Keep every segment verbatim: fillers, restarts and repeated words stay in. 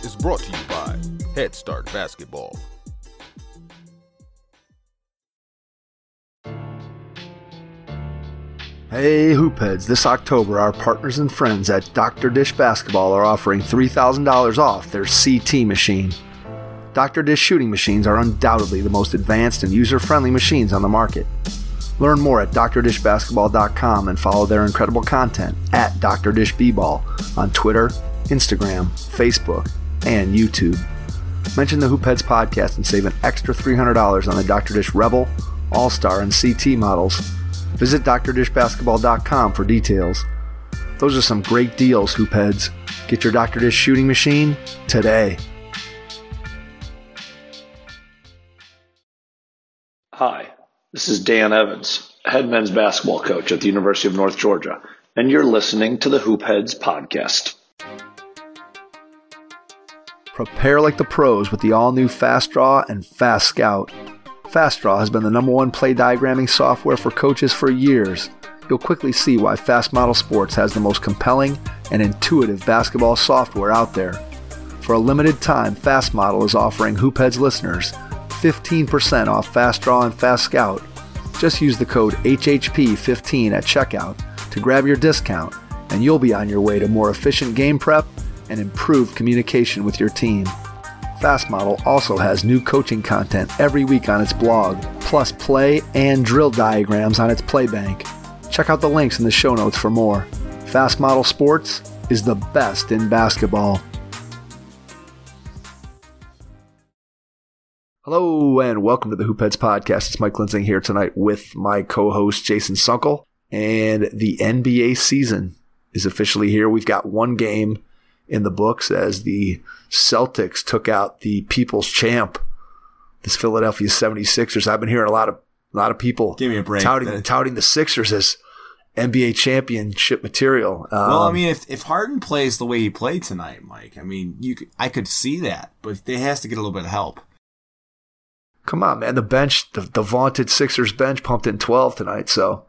is brought to you by Head Start Basketball. Hey Hoopheads, this October our partners and friends at Doctor Dish Basketball are offering three thousand dollars off their C T machine. Doctor Dish shooting machines are undoubtedly the most advanced and user-friendly machines on the market. Learn more at dr dish basketball dot com and follow their incredible content at Doctor Dish B-Ball on Twitter, Instagram, Facebook, and YouTube. Mention the Hoopheads podcast and save an extra three hundred dollars on the Doctor Dish Rebel, All-Star, and C T models. Visit dr dish basketball dot com for details. Those are some great deals, Hoopheads. Get your Doctor Dish shooting machine today. Hi, this is Dan Evans, head men's basketball coach at the University of North Georgia, and you're listening to the Hoopheads podcast. Prepare like the pros with the all-new Fast Draw and Fast Scout. Fast Draw has been the number one play diagramming software for coaches for years. You'll quickly see why Fast Model Sports has the most compelling and intuitive basketball software out there. For a limited time, Fast Model is offering Hoopheads listeners fifteen percent off Fast Draw and Fast Scout. Just use the code H H P fifteen at checkout to grab your discount, and you'll be on your way to more efficient game prep and improved communication with your team. Fast Model also has new coaching content every week on its blog, plus play and drill diagrams on its Playbank. Check out the links in the show notes for more. Fast Model Sports is the best in basketball. Hello and welcome to the Hoopheads podcast. It's Mike Linsing here tonight with my co-host Jason Sunkel, and the N B A season is officially here. We've got one game in the books as the Celtics took out the people's champ, this Philadelphia seventy-sixers. I've been hearing a lot of a lot of people Give me a break. touting, touting the Sixers as N B A championship material. Um, well, I mean, if if Harden plays the way he played tonight, Mike, I mean, you could, I could see that, but they has to get a little bit of help. Come on, man. The bench, the, the vaunted Sixers bench pumped in twelve tonight, so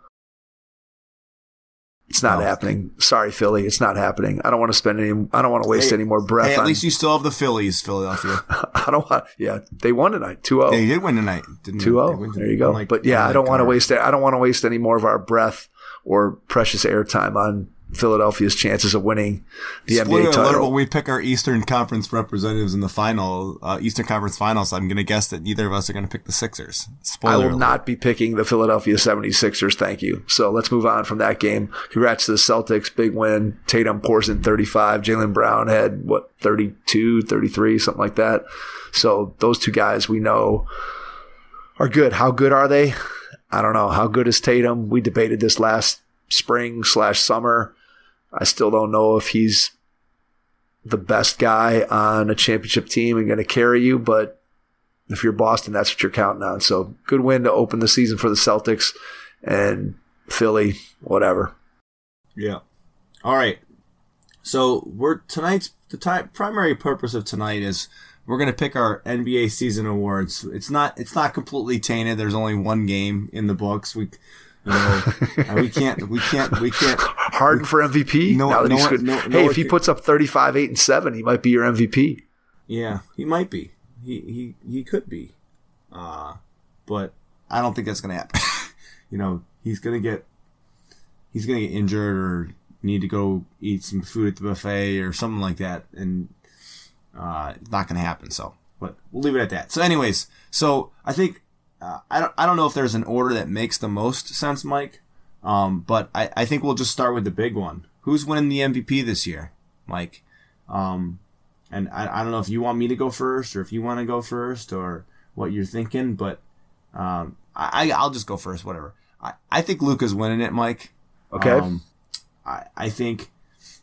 it's not no. happening. Sorry, Philly. It's not happening. I don't want to spend any, I don't want to waste hey, any more breath. Hey, at on, least you still have the Phillies, Philadelphia. I don't want, yeah, they won tonight, two oh. They did win tonight. Didn't two oh. There you go. Like, but yeah, I don't want to waste, I don't want to waste any more of our breath or precious airtime on Philadelphia's chances of winning the Spoiler N B A title. Alert, when we pick our Eastern Conference representatives in the final, uh, Eastern Conference Finals, I'm going to guess that neither of us are going to pick the Sixers. Spoiler I will alert. not be picking the Philadelphia seventy-sixers, thank you. So let's move on from that game. Congrats to the Celtics, big win. Tatum pours in thirty-five. Jaylen Brown had, what, thirty-two, thirty-three, something like that. So those two guys we know are good. How good are they? I don't know. How good is Tatum? We debated this last spring slash summer. I still don't know if he's the best guy on a championship team and going to carry you, but if you're Boston, that's what you're counting on. So good win to open the season for the Celtics, and Philly, whatever. Yeah. All right. So we're tonight's the ty- primary purpose of tonight is we're going to pick our N B A season awards. It's not it's not completely tainted. There's only one game in the books. We you know we can't we can't we can't Harden for M V P. No, now that no, he's good. no, hey, no, if he puts up thirty-five, eight, and seven, he might be your M V P. Yeah, he might be. He he he could be. Uh, but I don't think that's going to happen. You know, he's going to get he's going to get injured or need to go eat some food at the buffet or something like that, and uh, it's not going to happen. So, but we'll leave it at that. So, anyways, so I think uh, I don't I don't know if there's an order that makes the most sense, Mike. Um, but I, I think we'll just start with the big one. Who's winning the M V P this year, Mike? Um, and I, I don't know if you want me to go first or if you want to go first or what you're thinking, but um, I, I'll just go first, whatever. I, I think Luka's winning it, Mike. Okay. Um, I, I think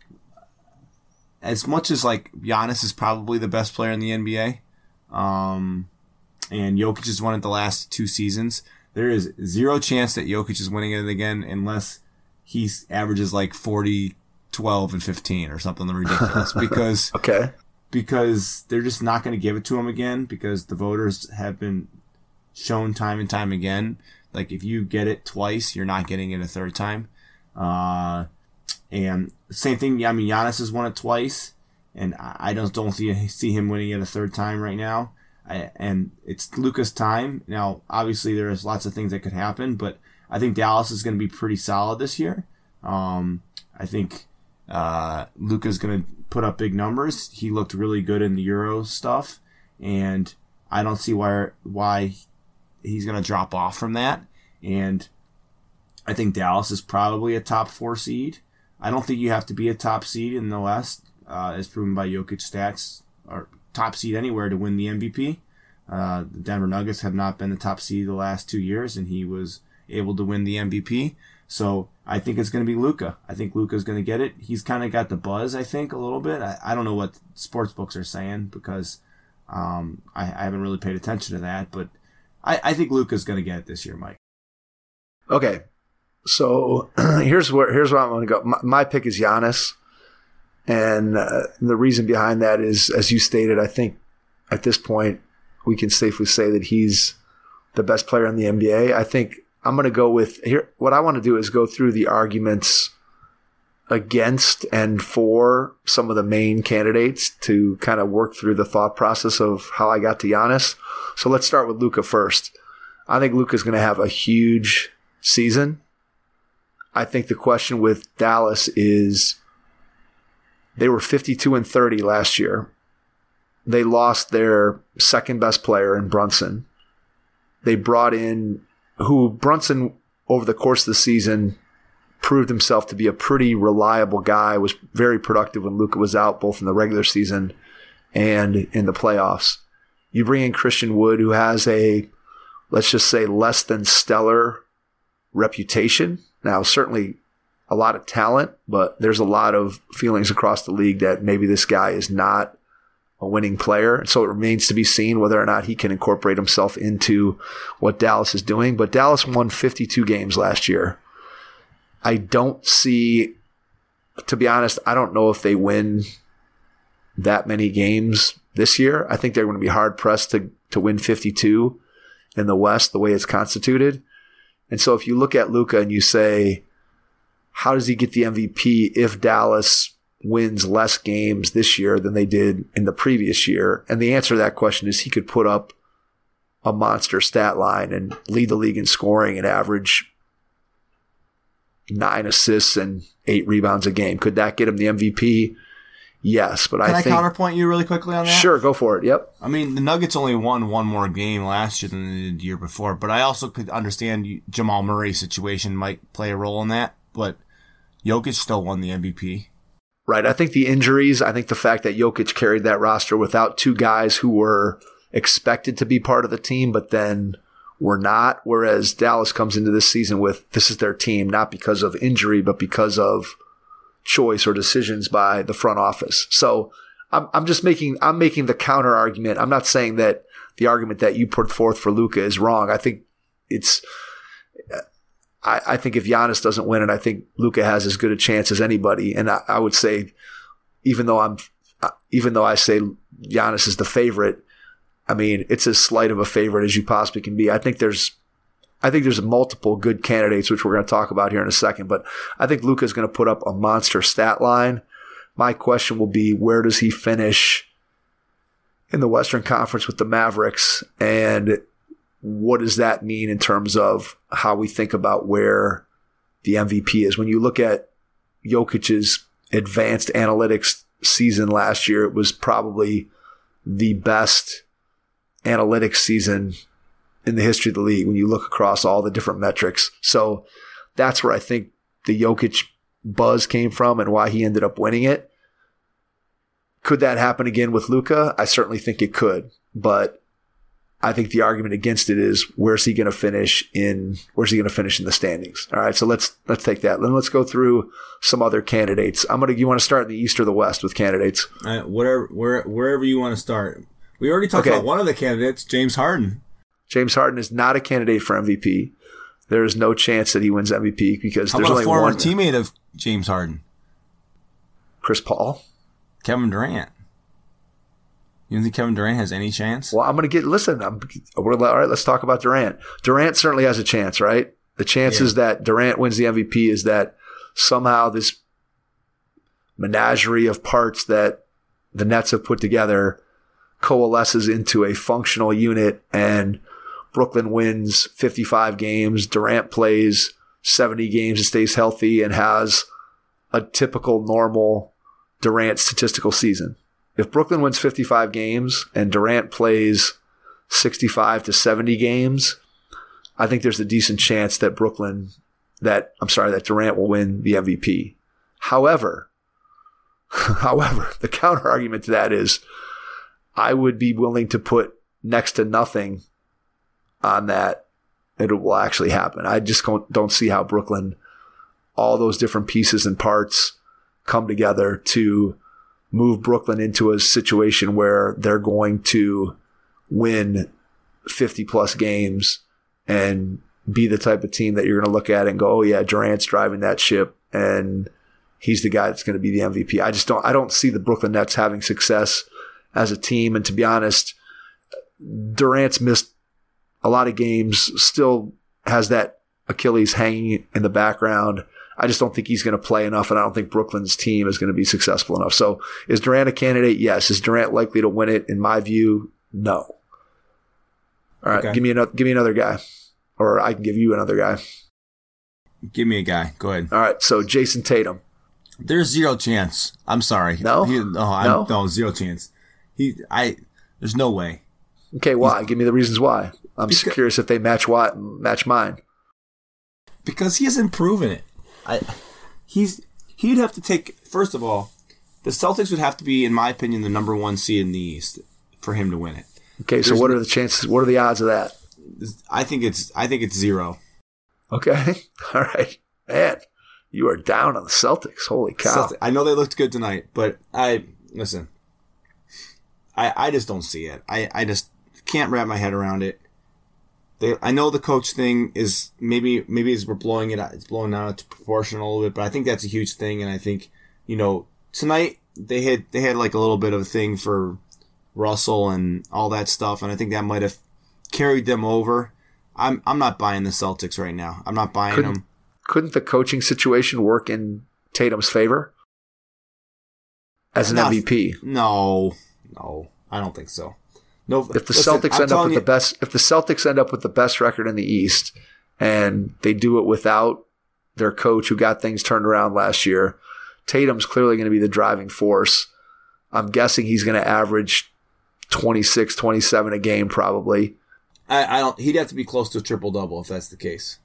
as much as like Giannis is probably the best player in the N B A, um, and Jokic has won it the last two seasons, there is zero chance that Jokic is winning it again unless he averages like forty, twelve, and fifteen or something ridiculous. Because okay. because they're just not going to give it to him again because the voters have been shown time and time again. Like if you get it twice, you're not getting it a third time. Uh, and same thing. I mean, Giannis has won it twice, and I don't don't see see him winning it a third time right now. I, and it's Luka's time now. Obviously, there's lots of things that could happen, but I think Dallas is going to be pretty solid this year. Um, I think uh, Luka's going to put up big numbers. He looked really good in the Euro stuff, and I don't see why why he's going to drop off from that. And I think Dallas is probably a top four seed. I don't think you have to be a top seed in the West, uh, as proven by Jokic stats, or top seed anywhere to win the M V P. Uh, the Denver Nuggets have not been the top seed the last two years, and he was able to win the M V P. So I think it's going to be Luka. I think Luka's going to get it. He's kind of got the buzz, I think, a little bit. I, I don't know what sports books are saying because um, I, I haven't really paid attention to that, but I, I think Luka's going to get it this year, Mike. Okay, so here's where here's where I'm going to go. My, my pick is Giannis, and uh, the reason behind that is, as you stated, I think at this point we can safely say that he's the best player in the N B A. I think I'm going to go with here. What I want to do is go through the arguments against and for some of the main candidates to kind of work through the thought process of how I got to Giannis. So let's start with Luka first. I think Luka's going to have a huge season. I think the question with Dallas is they were fifty-two and thirty last year. They lost their second best player in Brunson. They brought in who Brunson over the course of the season proved himself to be a pretty reliable guy, was very productive when Luka was out, both in the regular season and in the playoffs. You bring in Christian Wood, who has a, let's just say, less than stellar reputation. Now, certainly a lot of talent, but there's a lot of feelings across the league that maybe this guy is not a winning player. And so it remains to be seen whether or not he can incorporate himself into what Dallas is doing. But Dallas won fifty-two games last year. I don't see, to be honest, I don't know if they win that many games this year. I think they're going to be hard pressed to, to win fifty-two in the West the way it's constituted. And so if you look at Luka and you say, how does he get the M V P if Dallas wins less games this year than they did in the previous year? And the answer to that question is he could put up a monster stat line and lead the league in scoring and average nine assists and eight rebounds a game. Could that get him the M V P? Yes, but Can I I think... Can I counterpoint you really quickly on that? Sure, go for it. Yep. I mean, the Nuggets only won one more game last year than they did the year before, but I also could understand you, Jamal Murray's situation might play a role in that, but Jokic still won the M V P. Right. I think the injuries, I think the fact that Jokic carried that roster without two guys who were expected to be part of the team, but then were not, whereas Dallas comes into this season with this is their team, not because of injury, but because of choice or decisions by the front office. So I'm, I'm just making, I'm making the counter argument. I'm not saying that the argument that you put forth for Luka is wrong. I think it's, I, I think if Giannis doesn't win it, I think Luka has as good a chance as anybody. And I, I would say, even though I'm, even though I say Giannis is the favorite, I mean, it's as slight of a favorite as you possibly can be. I think there's, I think there's multiple good candidates, which we're going to talk about here in a second. But I think Luka is going to put up a monster stat line. My question will be, where does he finish in the Western Conference with the Mavericks? And what does that mean in terms of how we think about where the M V P is? When you look at Jokic's advanced analytics season last year, it was probably the best analytics season in the history of the league when you look across all the different metrics. So that's where I think the Jokic buzz came from and why he ended up winning it. Could that happen again with Luka? I certainly think it could, but I think the argument against it is where's he going to finish in where's he going to finish in the standings? All right, so let's let's take that. Then let's go through some other candidates. I'm gonna. You want to start in the East or the West with candidates? Uh, whatever, where, wherever you want to start. We already talked okay. about one of the candidates, James Harden. James Harden is not a candidate for M V P. There is no chance that he wins M V P because How there's about only a former one. teammate of James Harden, Chris Paul, Kevin Durant. You don't think Kevin Durant has any chance? Well, I'm going to get, listen, I'm, we're, all right, let's talk about Durant. Durant certainly has a chance, right? The chances yeah. that Durant wins the M V P is that somehow this menagerie of parts that the Nets have put together coalesces into a functional unit and Brooklyn wins fifty-five games, Durant plays seventy games and stays healthy and has a typical normal Durant statistical season. If Brooklyn wins fifty-five games and Durant plays sixty-five to seventy games, I think there's a decent chance that Brooklyn, that, I'm sorry, that Durant will win the M V P. However, however, the counter argument to that is I would be willing to put next to nothing on that it will actually happen. I just don't, don't see how Brooklyn, all those different pieces and parts come together to move Brooklyn into a situation where they're going to win fifty plus games and be the type of team that you're going to look at and go, oh yeah, Durant's driving that ship and he's the guy that's going to be the M V P. I just don't, I don't see the Brooklyn Nets having success as a team. And to be honest, Durant's missed a lot of games, still has that Achilles hanging in the background. I just don't think he's going to play enough, and I don't think Brooklyn's team is going to be successful enough. So is Durant a candidate? Yes. Is Durant likely to win it? In my view, no. All right, okay. give me another, give me another guy, or I can give you another guy. Give me a guy. Go ahead. All right, so Jason Tatum. There's zero chance. I'm sorry. No, he, no, I'm, no, no, zero chance. He, I, there's no way. Okay, why? He's, give me the reasons why. I'm because, curious if they match what match mine. Because he hasn't proven it. I, he's he'd have to take. First of all, the Celtics would have to be, in my opinion, the number one seed in the East for him to win it. Okay, so There's what are the chances? What are the odds of that? I think it's I think it's zero. Okay, all right, man, you are down on the Celtics. Holy cow! Celtics, I know they looked good tonight, but I listen. I I just don't see it. I I just can't wrap my head around it. They, I know the coach thing is maybe maybe as we're blowing it out, it's blowing out to proportion a little bit, but I think that's a huge thing. And I think, you know, tonight they had they had like a little bit of a thing for Russell and all that stuff, and I think that might have carried them over. I'm I'm not buying the Celtics right now. I'm not buying couldn't, them. Couldn't the coaching situation work in Tatum's favor as an not, M V P? No, no, I don't think so. No, if the listen, Celtics I'm end up with you, the best, if the Celtics end up with the best record in the East, and they do it without their coach who got things turned around last year, Tatum's clearly going to be the driving force. I'm guessing he's going to average twenty-six, twenty-seven a game probably. I, I don't. He'd have to be close to a triple double if that's the case.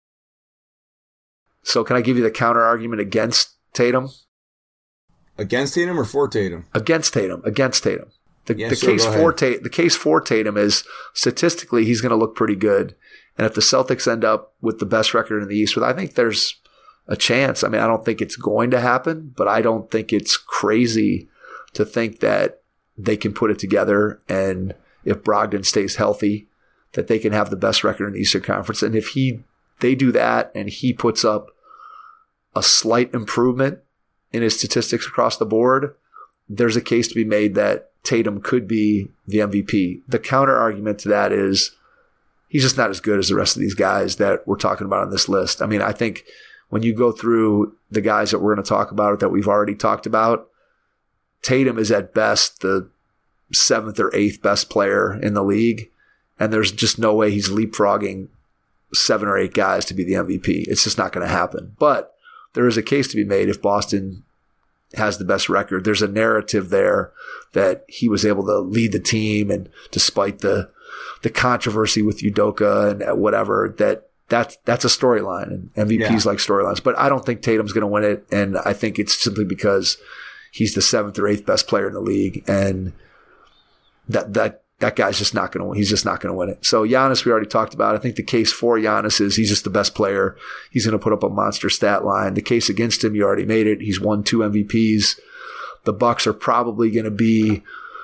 So can I give you the counter argument against Tatum? Against Tatum or for Tatum? Against Tatum. Against Tatum. The, yeah, the sure, case for Tatum, the case for Tatum is statistically he's going to look pretty good, and if the Celtics end up with the best record in the East, I think there's a chance. I mean, I don't think it's going to happen, but I don't think it's crazy to think that they can put it together, and if Brogdon stays healthy, that they can have the best record in the Eastern Conference. And if he they do that, and he puts up a slight improvement in his statistics across the board, there's a case to be made that Tatum could be the M V P. The counter argument to that is he's just not as good as the rest of these guys that we're talking about on this list. I mean, I think when you go through the guys that we're going to talk about that we've already talked about, Tatum is at best the seventh or eighth best player in the league, and there's just no way he's leapfrogging seven or eight guys to be the M V P. It's just not going to happen. But there is a case to be made if Boston has the best record. There's a narrative there that he was able to lead the team, and despite the the controversy with Udoka and whatever, that that's that's a storyline, and M V Ps yeah. like storylines. But I don't think Tatum's going to win it, and I think it's simply because he's the seventh or eighth best player in the league, and that that that guy's just not going to win. He's just not going to win it. So Giannis, we already talked about. I think the case for Giannis is he's just the best player. He's going to put up a monster stat line. The case against him, you already made it. He's won two M V Ps. The Bucks are probably going to be,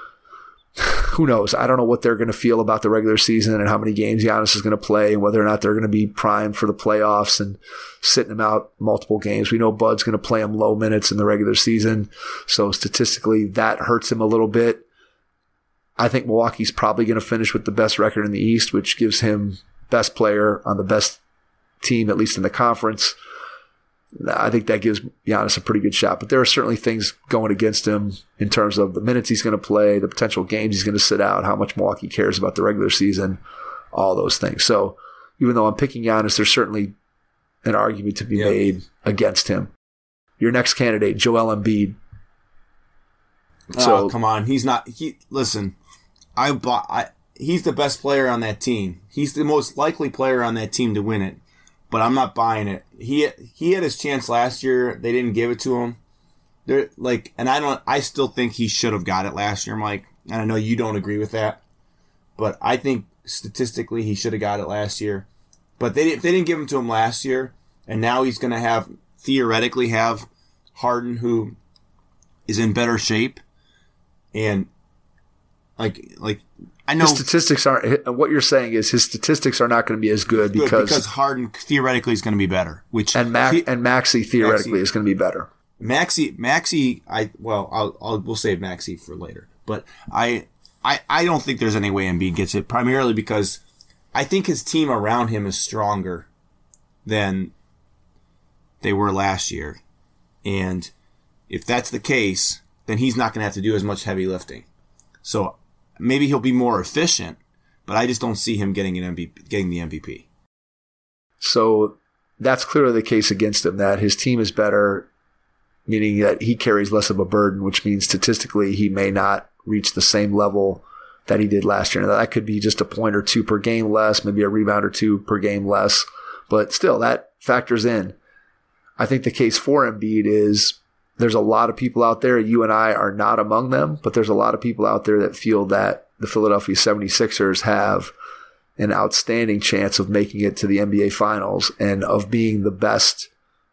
who knows? I don't know what they're going to feel about the regular season and how many games Giannis is going to play and whether or not they're going to be primed for the playoffs and sitting him out multiple games. We know Bud's going to play him low minutes in the regular season. So statistically, that hurts him a little bit. I think Milwaukee's probably going to finish with the best record in the East, which gives him best player on the best team, at least in the conference. I think that gives Giannis a pretty good shot. But there are certainly things going against him in terms of the minutes he's going to play, the potential games he's going to sit out, how much Milwaukee cares about the regular season, all those things. So even though I'm picking Giannis, there's certainly an argument to be yep. made against him. Your next candidate, Joel Embiid. So oh, come on, he's not. He listen. I bought. I, he's the best player on that team. He's the most likely player on that team to win it. But I'm not buying it. He he had his chance last year. They didn't give it to him. They're like, and I don't. I still think he should have got it last year, Mike. And I know you don't agree with that, but I think statistically he should have got it last year. But they didn't. They didn't give him to him last year, and now he's going to have theoretically have Harden, who is in better shape, and like like. I know his statistics aren't. What you're saying is his statistics are not going to be as good, good because because Harden theoretically is going to be better. Which and Mac, he, and Maxey theoretically Maxey, is going to be better. Maxey, Maxey, I well, I'll, I'll we'll save Maxey for later. But I, I, I don't think there's any way Embiid gets it. Primarily because I think his team around him is stronger than they were last year, and if that's the case, then he's not going to have to do as much heavy lifting. So. Maybe he'll be more efficient, but I just don't see him getting an M V P, getting the M V P. So that's clearly the case against him, that his team is better, meaning that he carries less of a burden, which means statistically he may not reach the same level that he did last year. Now, that could be just a point or two per game less, maybe a rebound or two per game less, but still that factors in. I think the case for Embiid is there's a lot of people out there, you and I are not among them, but there's a lot of people out there that feel that the Philadelphia seventy-sixers have an outstanding chance of making it to the N B A Finals and of being the best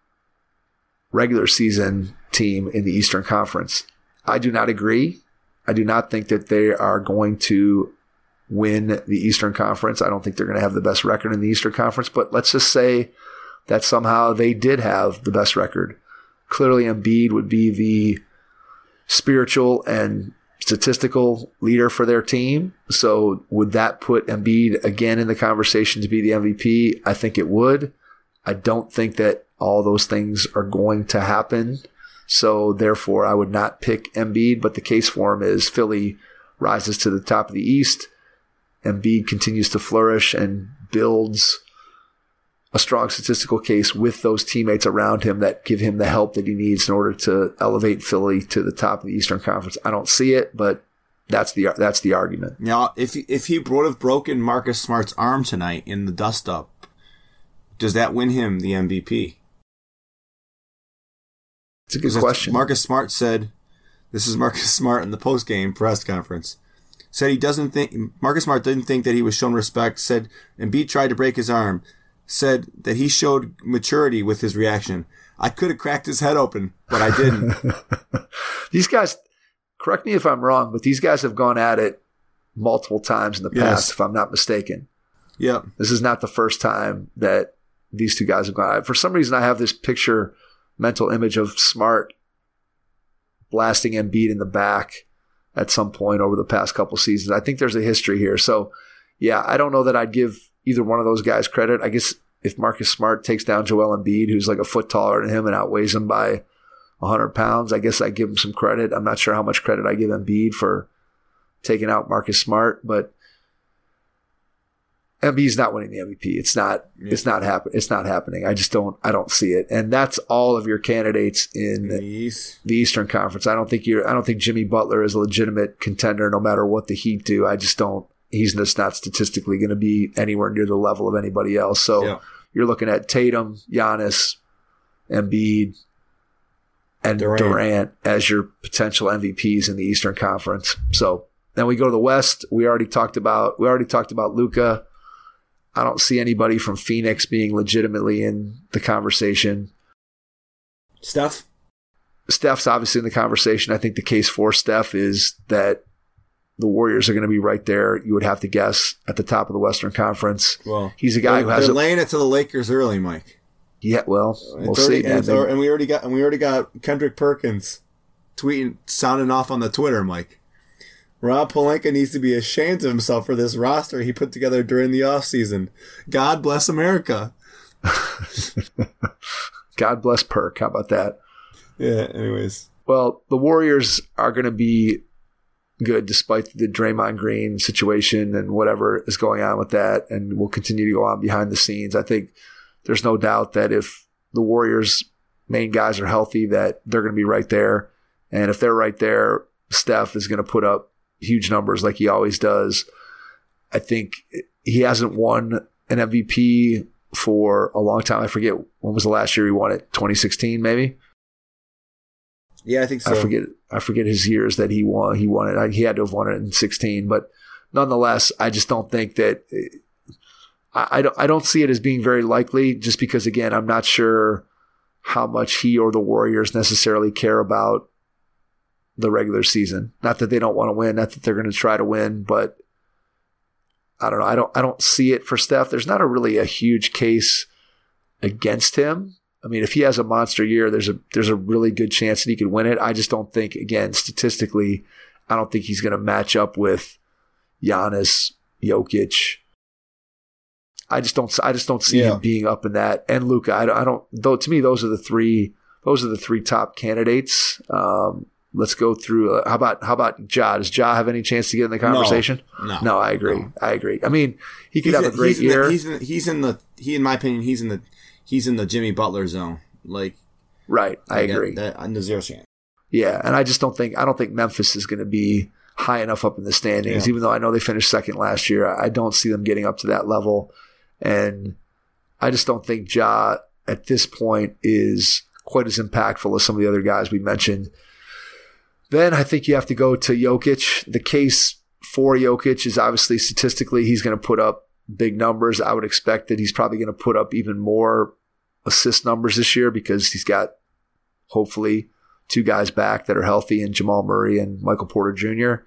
regular season team in the Eastern Conference. I do not agree. I do not think that they are going to win the Eastern Conference. I don't think they're going to have the best record in the Eastern Conference, but let's just say that somehow they did have the best record. Clearly, Embiid would be the spiritual and statistical leader for their team. So would that put Embiid again in the conversation to be the M V P? I think it would. I don't think that all those things are going to happen. So therefore, I would not pick Embiid. But the case for him is Philly rises to the top of the East. Embiid continues to flourish and builds a strong statistical case with those teammates around him that give him the help that he needs in order to elevate Philly to the top of the Eastern Conference. I don't see it, but that's the that's the argument. Now, if if he would have broken Marcus Smart's arm tonight in the dust-up, does that win him the M V P? It's a good question. Marcus Smart said, this is Marcus Smart in the post-game press conference, said he doesn't think, Marcus Smart didn't think that he was shown respect, said Embiid tried to break his arm, said that he showed maturity with his reaction. I could have cracked his head open, but I didn't. These guys, correct me if I'm wrong, but these guys have gone at it multiple times in the past, yes. if I'm not mistaken. Yep. This is not the first time that these two guys have gone at it. For some reason, I have this picture, mental image of Smart blasting Embiid in the back at some point over the past couple seasons. I think there's a history here. So, yeah, I don't know that I'd give either one of those guys credit. I guess if Marcus Smart takes down Joel Embiid, who's like a foot taller than him and outweighs him by one hundred pounds, I guess I give him some credit. I'm not sure how much credit I give Embiid for taking out Marcus Smart, but Embiid's not winning the M V P. It's not. Yeah. It's not happen. It's not happening. I just don't. I don't see it. And that's all of your candidates in the, East. the Eastern Conference. I don't think you're. I don't think Jimmy Butler is a legitimate contender, no matter what the Heat do. I just don't. He's just not statistically going to be anywhere near the level of anybody else. So yeah. You're looking at Tatum, Giannis, Embiid, and Durant. Durant as your potential M V Ps in the Eastern Conference. So then we go to the West. We already talked about. We already talked about Luka. I don't see anybody from Phoenix being legitimately in the conversation. Steph? Steph's obviously in the conversation. I think the case for Steph is that the Warriors are going to be right there, you would have to guess, at the top of the Western Conference. Well, he's a guy who has they're a, laying it to the Lakers early, Mike. Yeah, well, we'll it's already, see. And, and, and we already got and we already got Kendrick Perkins tweeting, sounding off on the Twitter, Mike. Rob Pelinka needs to be ashamed of himself for this roster he put together during the offseason. God bless America. God bless Perk. How about that? Yeah, anyways. Well, the Warriors are going to be good despite the Draymond Green situation and whatever is going on with that, and will continue to go on behind the scenes. I think there's no doubt that if the Warriors' main guys are healthy, that they're going to be right there. And if they're right there, Steph is going to put up huge numbers like he always does. I think he hasn't won an M V P for a long time. I forget when was the last year he won it. twenty sixteen, maybe. Yeah, I think so. I forget. I forget his years that he won. He won it. He had to have won it in sixteen, but nonetheless, I just don't think that. I, I don't. I don't see it as being very likely. Just because, again, I'm not sure how much he or the Warriors necessarily care about the regular season. Not that they don't want to win. Not that they're going to try to win, but I don't know. I don't. I don't see it for Steph. There's not a really a huge case against him. I mean, if he has a monster year, there's a there's a really good chance that he could win it. I just don't think, again, statistically, I don't think he's going to match up with Giannis, Jokic. I just don't. I just don't see yeah. him being up in that. And Luka, I don't. I don't. Though to me, those are the three. Those are the three top candidates. Um, let's go through. Uh, how about how about Ja? Does Ja have any chance to get in the conversation? No, no, no I agree. No. I agree. I mean, he could he's have in, a great he's year. In the, he's in. He's in the. He, in my opinion, he's in the. He's in the Jimmy Butler zone. Like, right. I like agree. That, that, the zero chance. Yeah, and I just don't think I don't think Memphis is going to be high enough up in the standings. Yeah. Even though I know they finished second last year, I don't see them getting up to that level. And I just don't think Ja at this point is quite as impactful as some of the other guys we mentioned. Then I think you have to go to Jokic. The case for Jokic is obviously statistically he's going to put up big numbers. I would expect that he's probably going to put up even more assist numbers this year because he's got hopefully two guys back that are healthy in Jamal Murray and Michael Porter Junior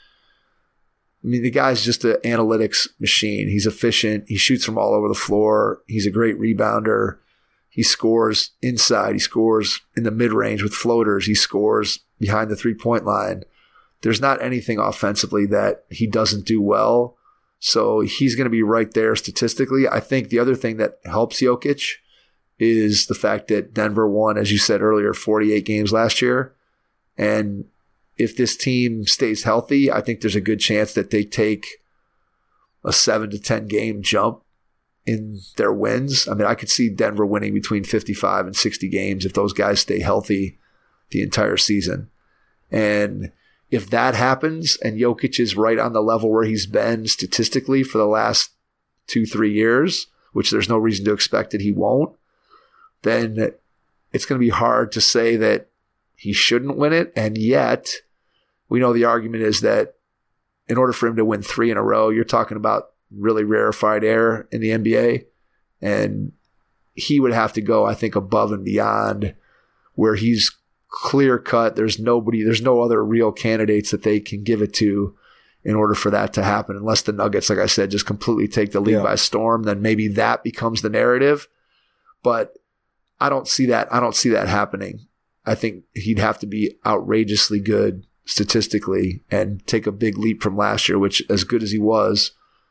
I mean, the guy's just an analytics machine. He's efficient. He shoots from all over the floor. He's a great rebounder. He scores inside. He scores in the mid-range with floaters. He scores behind the three-point line. There's not anything offensively that he doesn't do well. So he's going to be right there statistically. I think the other thing that helps Jokic is the fact that Denver won, as you said earlier, forty-eight games last year. And if this team stays healthy, I think there's a good chance that they take a seven to ten game jump in their wins. I mean, I could see Denver winning between fifty-five and sixty games if those guys stay healthy the entire season. And if that happens and Jokic is right on the level where he's been statistically for the last two, three years, which there's no reason to expect that he won't, then it's going to be hard to say that he shouldn't win it. And yet, we know the argument is that in order for him to win three in a row, you're talking about really rarefied air in the N B A. And he would have to go, I think, above and beyond where he's clear cut. There's nobody, there's no other real candidates that they can give it to in order for that to happen. Unless the Nuggets, like I said, just completely take the league yeah. by storm, then maybe that becomes the narrative. But I don't see that. I don't see that happening. I think he'd have to be outrageously good statistically and take a big leap from last year, which as good as he was,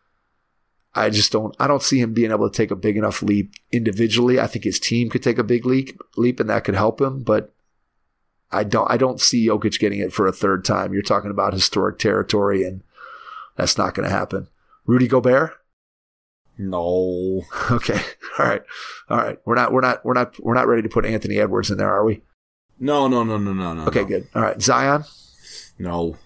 I just don't, I don't see him being able to take a big enough leap individually. I think his team could take a big leap, leap and that could help him, but I don't, I don't see Jokic getting it for a third time. You're talking about historic territory and that's not going to happen. Rudy Gobert? No. Okay. All right. All right. We're not, we're not, we're not, we're not ready to put Anthony Edwards in there, are we? No, no, no, no, no, no. Okay, no. good. All right. Zion? No.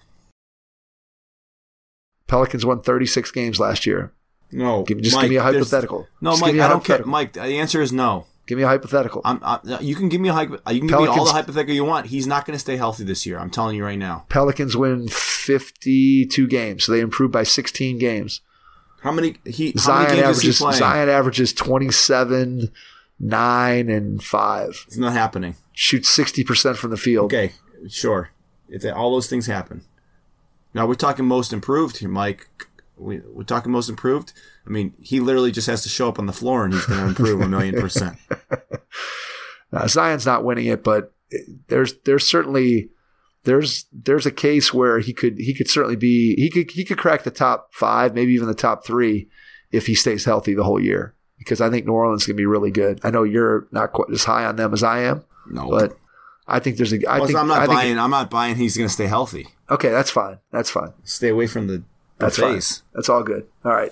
Pelicans won thirty-six games last year. No. Give, just Mike, give me a hypothetical. No, just Mike, I don't care. Mike, the answer is no. Give me a hypothetical. I'm, I, you can give me a hypo, you can give Pelicans, me all the hypothetical you want. He's not going to stay healthy this year. I'm telling you right now. Pelicans win fifty-two games, so they improved by sixteen games. How many? He Zion how many games averages. is he playing? Zion averages twenty-seven, nine, and five. It's not happening. Shoots sixty percent from the field. Okay, sure. If they, all those things happen. Now we're talking most improved here, Mike. We, we're talking most improved. I mean, he literally just has to show up on the floor and he's going to improve a million percent. Now, Zion's not winning it, but there's there's certainly there's there's a case where he could he could certainly be he could he could crack the top five, maybe even the top three, if he stays healthy the whole year. because I think New Orleans is going to be really good. I know you're not quite as high on them as I am. No, but I think there's a. I Plus, think I'm not I think buying. it, I'm not buying. He's going to stay healthy. Okay, that's fine. That's fine. Stay away from the, the That's face. fine. That's all good. All right.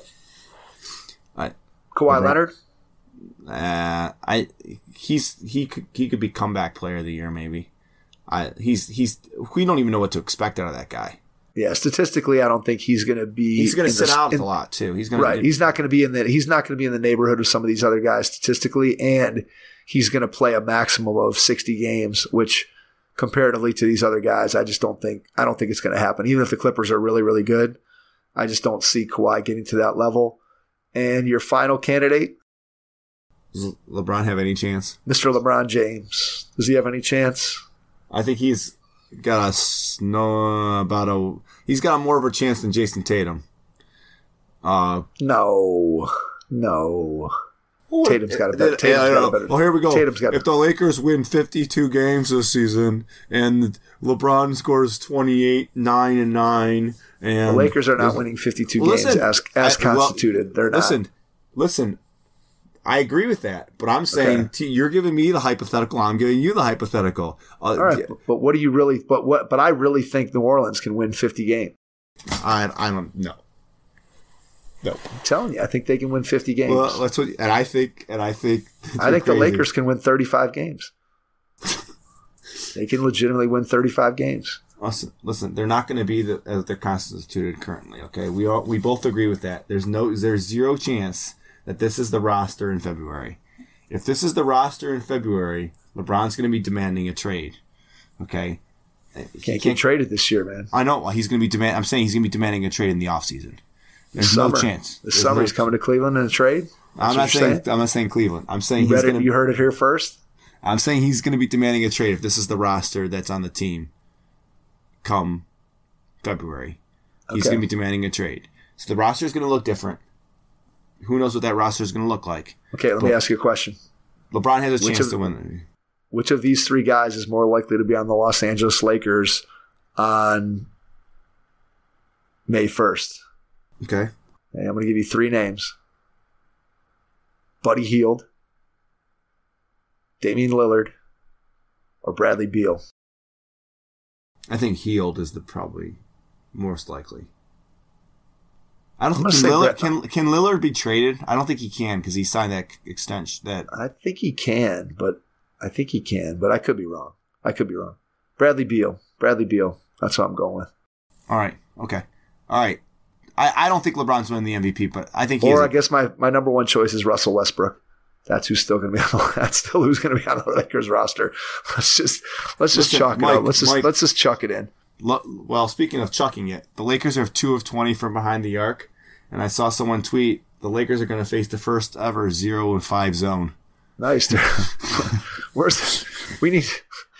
I, Kawhi Leonard. Uh, I he's he could he could be comeback player of the year maybe. I he's he's we don't even know what to expect out of that guy. Yeah, statistically, I don't think he's going to be. He's going to sit the, out in, a lot too. He's going right. to He's not going to be in the. He's not going to be in the neighborhood of some of these other guys statistically, and he's going to play a maximum of sixty games, which comparatively to these other guys, I just don't think. I don't think it's going to happen. Even if the Clippers are really, really good, I just don't see Kawhi getting to that level. And your final candidate, Does LeBron have any chance? Mister LeBron James. Does he have any chance? I think he's got a no about a. He's got more of a chance than Jason Tatum. Uh, no, no. Tatum's got a better. Tatum's yeah, got a better. Well, here we go. Tatum's got if the Lakers win fifty-two games this season and LeBron scores twenty-eight, nine, and nine, and the Lakers are not winning fifty-two listen, games as as I, well, constituted. They're not. Listen, listen. I agree with that, but I'm saying Okay. t- you're giving me the hypothetical. I'm giving you the hypothetical. Uh, All right, but, but what do you really? But what? But I really think New Orleans can win fifty games. I I don't know. No. I'm telling you, I think they can win fifty games. Well, that's what, and I think, and I think, I think the crazy. Lakers can win thirty-five games. They can legitimately win thirty-five games. Listen, listen, they're not going to be the, as they're constituted currently. Okay, we all we both agree with that. There's no, there's zero chance that this is the roster in February. If this is the roster in February, LeBron's going to be demanding a trade. Okay, He can't get traded this year, man. I know he's going to be demand. I'm saying he's going to be demanding a trade in the offseason. There's Summer. no chance. This There's summer no, he's coming to Cleveland in a trade. That's I'm what not you're saying, I'm not saying Cleveland. I'm saying You, he's read it, going you to. heard it here first. I'm saying he's going to be demanding a trade if this is the roster that's on the team. Come February, he's Okay. going to be demanding a trade. So the roster is going to look different. Who knows what that roster is going to look like? Okay, let But me ask you a question. LeBron has a Which chance of- to win. Which of these three guys is more likely to be on the Los Angeles Lakers on May first? Okay. Okay, I'm going to give you three names. Buddy Hield, Damian Lillard, or Bradley Beal. I think Hield is the probably most likely. I don't I'm think can gonna say Lillard, Brad- can, can Lillard be traded? I don't think he can because he signed that extension. That I think he can, but I think he can, but I could be wrong. I could be wrong. Bradley Beal. Bradley Beal. That's what I'm going with. all right. Okay. All right. I, I don't think LeBron's winning the M V P, but I think he Or is I a- guess my, my number one choice is Russell Westbrook. That's who's still going to be on the, that's still who's going to be on the Lakers roster. Let's just let's just Listen, chalk it Mike, up. Let's just Mike- let's just chuck it in. Lo- Well, speaking of chucking it, the Lakers are two of twenty from behind the arc, and I saw someone tweet the Lakers are going to face the first ever zero and five zone. Nice. Where's we need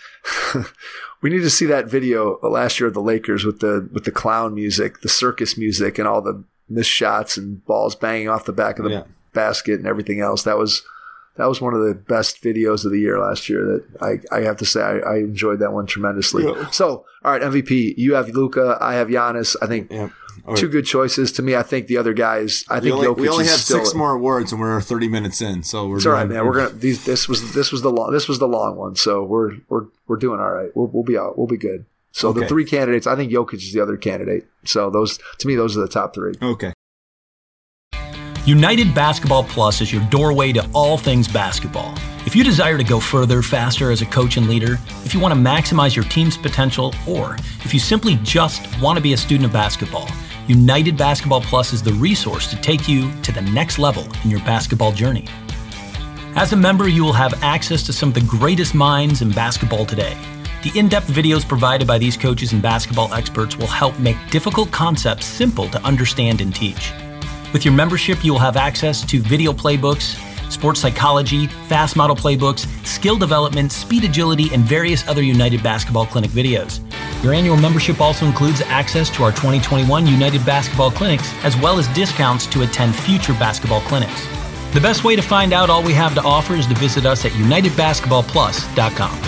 we need to see that video last year of the Lakers with the with the clown music, the circus music, and all the missed shots and balls banging off the back of the Yeah. basket and everything else. That was that was one of the best videos of the year last year. That I, I have to say I, I enjoyed that one tremendously. Yeah. So, all right, M V P. You have Luka. I have Giannis. I think Yeah. All right. two good choices. To me, I think the other guys. I We think only, Jokic we only is have still, six more awards, and we're thirty minutes in. So we're It's all right, doing- man. We're gonna these. This was this was the long. This was the long one. So we're we're we're doing all right. We'll we'll be out. We'll be good. So the Okay. three candidates. I think Jokic is the other candidate. So those to me, those are the top three. Okay. United Basketball Plus is your doorway to all things basketball. If you desire to go further, faster as a coach and leader, if you want to maximize your team's potential, or if you simply just want to be a student of basketball, United Basketball Plus is the resource to take you to the next level in your basketball journey. As a member, you will have access to some of the greatest minds in basketball today. The in-depth videos provided by these coaches and basketball experts will help make difficult concepts simple to understand and teach. With your membership, you will have access to video playbooks, sports psychology, fast model playbooks, skill development, speed agility, and various other United Basketball Clinic videos. Your annual membership also includes access to our twenty twenty-one United Basketball Clinics, as well as discounts to attend future basketball clinics. The best way to find out all we have to offer is to visit us at united basketball plus dot com.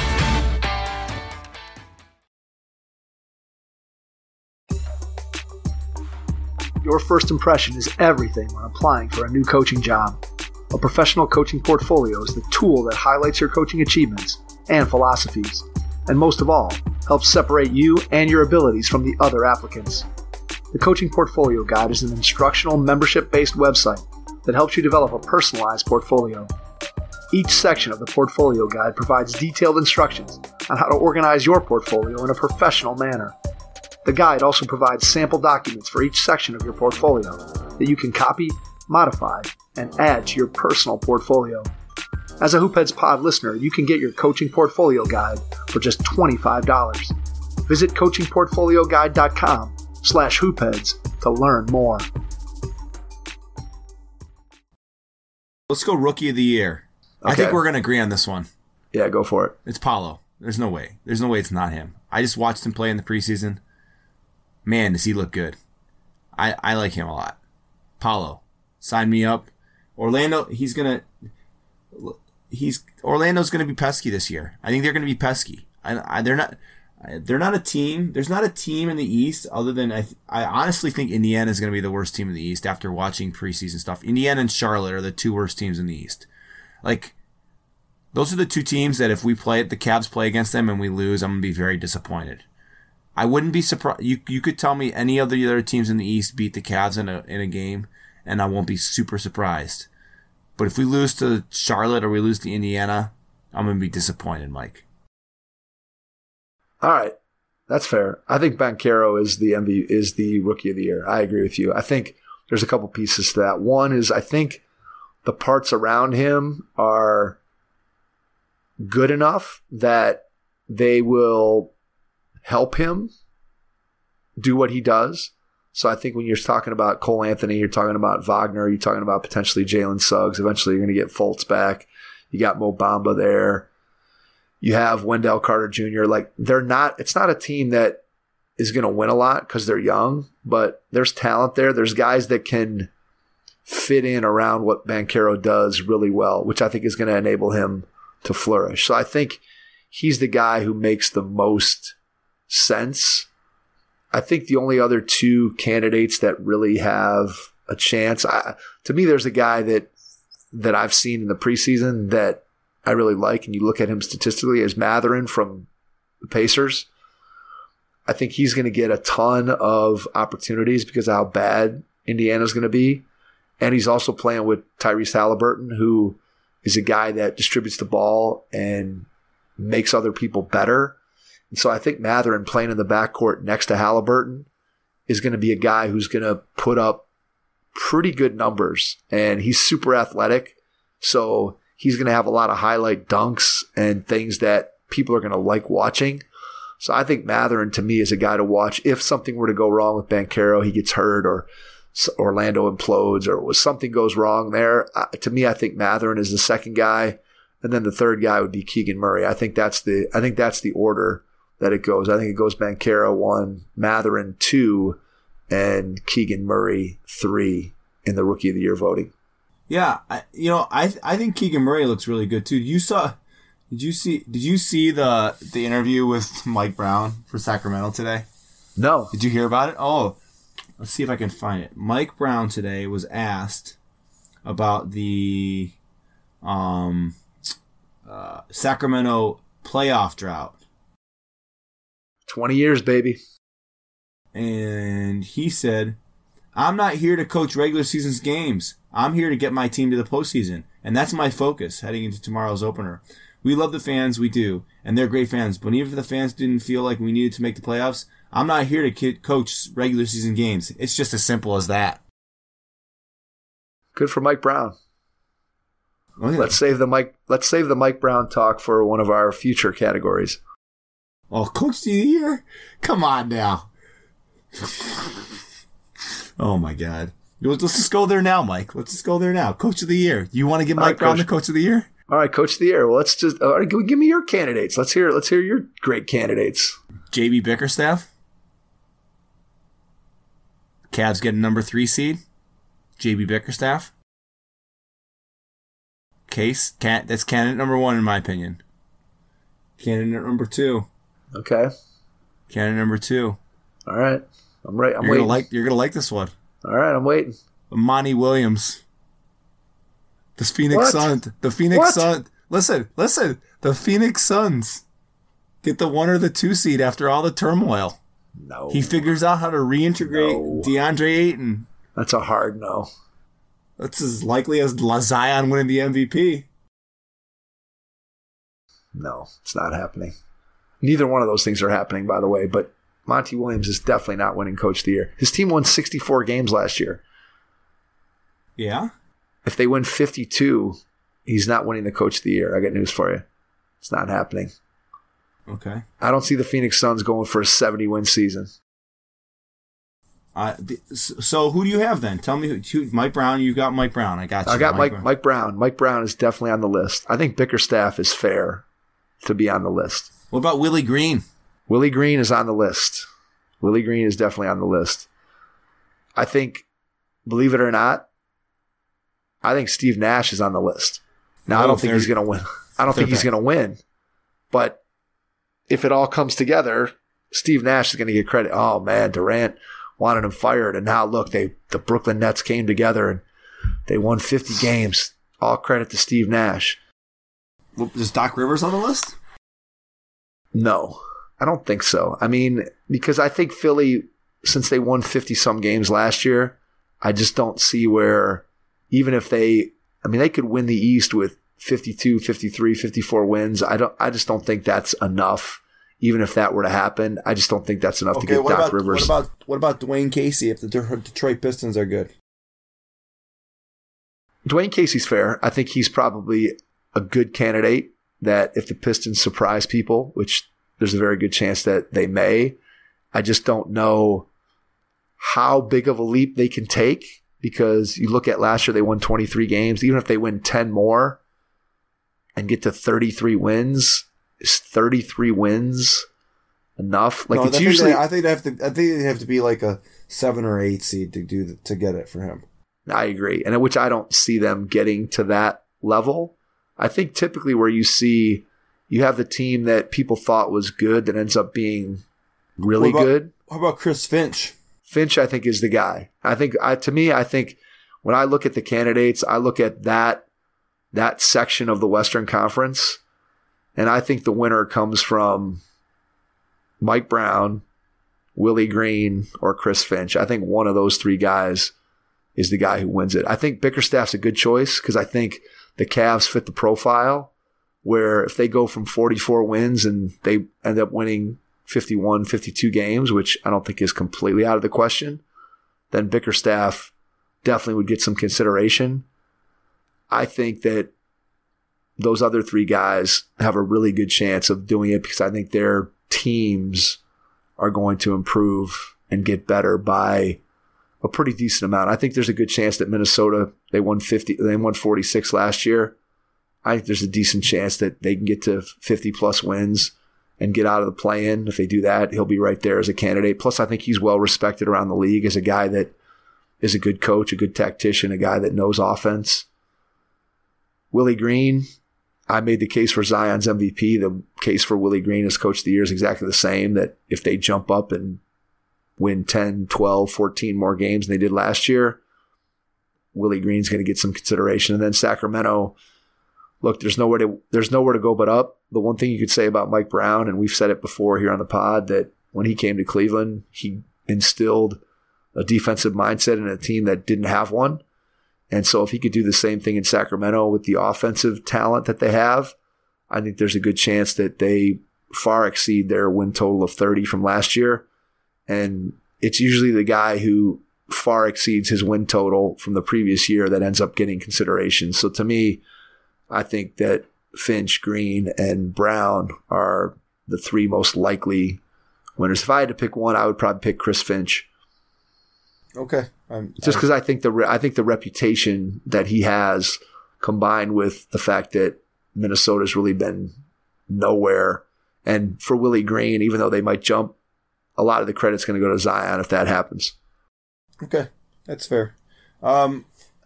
Your first impression is everything when applying for a new coaching job. A professional coaching portfolio is the tool that highlights your coaching achievements and philosophies, and most of all, helps separate you and your abilities from the other applicants. The Coaching Portfolio Guide is an instructional, membership-based website that helps you develop a personalized portfolio. Each section of the Portfolio Guide provides detailed instructions on how to organize your portfolio in a professional manner. The guide also provides sample documents for each section of your portfolio that you can copy, modify, and add to your personal portfolio. As a Hoopheads Pod listener, you can get your Coaching Portfolio Guide for just twenty-five dollars. Visit coaching portfolio guide dot com slash hoopheads to learn more. Let's go Rookie of the Year. Okay. I think we're going to agree on this one. Yeah, go for it. It's Paolo. There's no way. There's no way it's not him. I just watched him play in the preseason. Man, does he look good. I, I like him a lot. Paolo, sign me up. Orlando, he's going to... He's Orlando's going to be pesky this year. I think they're going to be pesky. I, I, they're not... They're not a team. There's not a team in the East other than... I, I honestly think Indiana is going to be the worst team in the East after watching preseason stuff. Indiana and Charlotte are the two worst teams in the East. Like, those are the two teams that if we play, the Cavs play against them and we lose, I'm going to be very disappointed. I wouldn't be surprised. You you could tell me any of the other teams in the East beat the Cavs in a in a game, and I won't be super surprised. But if we lose to Charlotte or we lose to Indiana, I'm going to be disappointed, Mike. All right. That's fair. I think Banchero is the M V P, is the Rookie of the Year. I agree with you. I think there's a couple pieces to that. One is I think the parts around him are good enough that they will help him do what he does. So I think when you're talking about Cole Anthony, you're talking about Wagner, you're talking about potentially Jalen Suggs. Eventually you're going to get Fultz back. You got Mo Bamba there. You have Wendell Carter Junior Like they're not, it's not a team that is going to win a lot because they're young, but there's talent there. There's guys that can fit in around what Banchero does really well, which I think is going to enable him to flourish. So I think he's the guy who makes the most sense. I think the only other two candidates that really have a chance, I, to me, there's a guy that that I've seen in the preseason that I really like, and you look at him statistically, is Mathurin from the Pacers. I think he's going to get a ton of opportunities because of how bad Indiana's going to be. And he's also playing with Tyrese Halliburton, who is a guy that distributes the ball and makes other people better. And so I think Mathurin playing in the backcourt next to Halliburton is going to be a guy who's going to put up pretty good numbers. And he's super athletic, so he's going to have a lot of highlight dunks and things that people are going to like watching. So I think Mathurin, to me, is a guy to watch. If something were to go wrong with Banchero, he gets hurt, or Orlando implodes, or something goes wrong there, uh, to me, I think Mathurin is the second guy, and then the third guy would be Keegan Murray. I think that's the I think that's the order that it goes. I think it goes Banchero one, Mathurin two, and Keegan Murray three in the Rookie of the Year voting. Yeah, I, you know, I th- I think Keegan Murray looks really good too. You saw, did you see did you see the the interview with Mike Brown for Sacramento today? No. Did you hear about it? Oh, let's see if I can find it. Mike Brown today was asked about the um uh, Sacramento playoff drought. twenty years, baby. And he said, I'm not here to coach regular season's games. I'm here to get my team to the postseason. And that's my focus heading into tomorrow's opener. We love the fans, we do. And they're great fans. But even if the fans didn't feel like we needed to make the playoffs, I'm not here to ki- coach regular season games. It's just as simple as that. Good for Mike Brown. Oh, yeah. Let's save the Mike. Let's save the Mike Brown talk for one of our future categories. Oh, Coach of the Year? Come on now. Oh, my God. Let's just go there now, Mike. Let's just go there now. Coach of the Year. You want to give Mike right, Brown Coach. the Coach of the Year? All right, Coach of the Year. Well, let's just all right, give me your candidates. Let's hear. Let's hear your great candidates. J B Bickerstaff. Cavs get a number three seed. J B Bickerstaff. Case. Can, that's candidate number one, in my opinion. Candidate number two. Okay. Candidate number two. All right. I'm right. I'm you're waiting. Gonna like, you're going to like this one. All right, I'm waiting. Monty Williams. The Phoenix What? Suns. The Phoenix What? Suns. Listen, listen. The Phoenix Suns get the one or the two seed after all the turmoil. No. He figures out how to reintegrate No. DeAndre Ayton. That's a hard no. That's as likely as Zion winning the M V P. No, it's not happening. Neither one of those things are happening, by the way, but Monty Williams is definitely not winning Coach of the Year. His team won sixty-four games last year. Yeah? If they win fifty-two, he's not winning the Coach of the Year. I got news for you. It's not happening. Okay. I don't see the Phoenix Suns going for a seventy-win season. Uh, th- so who do you have then? Tell me who, who Mike Brown. You got Mike Brown. I got you. I got Mike Brown. Mike Brown. Mike Brown is definitely on the list. I think Bickerstaff is fair to be on the list. What about Willie Green? Willie Green is on the list. Willie Green is definitely on the list. I think, believe it or not, I think Steve Nash is on the list. Now, Oh, I don't think fair- he's going to win. I don't think he's fair. going to win. But if it all comes together, Steve Nash is going to get credit. Oh, man, Durant wanted him fired. And now, look, they the Brooklyn Nets came together and they won fifty games. All credit to Steve Nash. Well, is Doc Rivers on the list? No, I don't think so. I mean, because I think Philly, since they won fifty-some games last year, I just don't see where, even if they, I mean, they could win the East with fifty-two, fifty-three, fifty-four wins. I don't. I just don't think that's enough. Even if that were to happen, I just don't think that's enough to Okay, get what Doc about, Rivers. what about what about Dwayne Casey if the De- Detroit Pistons are good? Dwayne Casey's fair. I think he's probably a good candidate that if the Pistons surprise people, which there's a very good chance that they may, I just don't know how big of a leap they can take, because you look at last year, they won twenty-three games. Even if they win ten more and get to thirty-three wins, is thirty-three wins enough? Like No, it's I think usually, they, I think they have to. I think they have to be like a seven or eight seed to do to get it for him. I agree. And which I don't see them getting to that level. I think typically where you see you have the team that people thought was good that ends up being really What about- good. How about Chris Finch? Finch, I think, is the guy. I think, I, to me, I think when I look at the candidates, I look at that that section of the Western Conference, and I think the winner comes from Mike Brown, Willie Green, or Chris Finch. I think one of those three guys is the guy who wins it. I think Bickerstaff's a good choice because I think the Cavs fit the profile where if they go from forty-four wins and they end up winning fifty-one, fifty-two games, which I don't think is completely out of the question, then Bickerstaff definitely would get some consideration. I think that those other three guys have a really good chance of doing it because I think their teams are going to improve and get better by a pretty decent amount. I think there's a good chance that Minnesota, they won fifty, they won forty-six last year. I think there's a decent chance that they can get to fifty plus wins and get out of the play-in. If they do that, he'll be right there as a candidate. Plus, I think he's well respected around the league as a guy that is a good coach, a good tactician, a guy that knows offense. Willie Green, I made the case for Zion's M V P. The case for Willie Green as coach of the year is exactly the same, that if they jump up and win ten, twelve, fourteen more games than they did last year, Willie Green's going to get some consideration. And then Sacramento, look, there's nowhere to there's nowhere to go but up. The one thing you could say about Mike Brown, and we've said it before here on the pod, that when he came to Cleveland, he instilled a defensive mindset in a team that didn't have one. And so if he could do the same thing in Sacramento with the offensive talent that they have, I think there's a good chance that they far exceed their win total of thirty from last year. And it's usually the guy who far exceeds his win total from the previous year that ends up getting consideration. So to me, I think that Finch, Green, and Brown are the three most likely winners. If I had to pick one, I would probably pick Chris Finch. Okay, I'm, Just because I think the re- I think the reputation that he has, combined with the fact that Minnesota's really been nowhere, and for Willie Green, even though they might jump, a lot of the credit's going to go to Zion if that happens. Okay, that's fair. Um,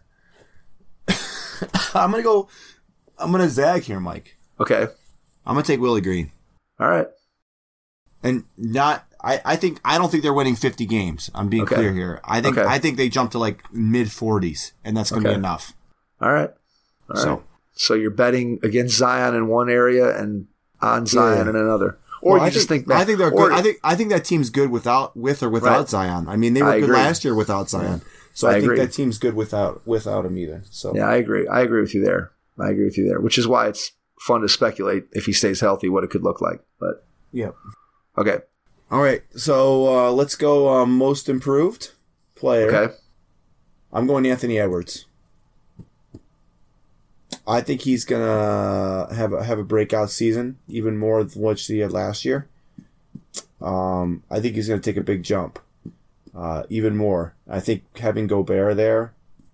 I'm gonna go. I'm gonna zag here, Mike. Okay, I'm gonna take Willie Green, all right. and not. I, I think I don't think they're winning fifty games. I'm being Okay. clear here. I think Okay. I think they jump to like mid forties, and that's gonna Okay. be enough. All right. All so, right. So you're betting against Zion in one area and on Zion yeah. in another. Or well, you I just think, think, I think they're or, good. I think I think that team's good without with or without Right. Zion. I mean, they were I good agree. last year without Zion. So I, I think agree. that team's good without without him either. So Yeah, I agree. I agree with you there. I agree with you there, which is why it's fun to speculate if he stays healthy what it could look like. But yeah. okay. All right. So uh, let's go um, most improved player. Okay. I'm going Anthony Edwards. I think he's gonna have a, have a breakout season, even more than what he had last year. Um, I think he's gonna take a big jump, uh, even more. I think having Gobert there,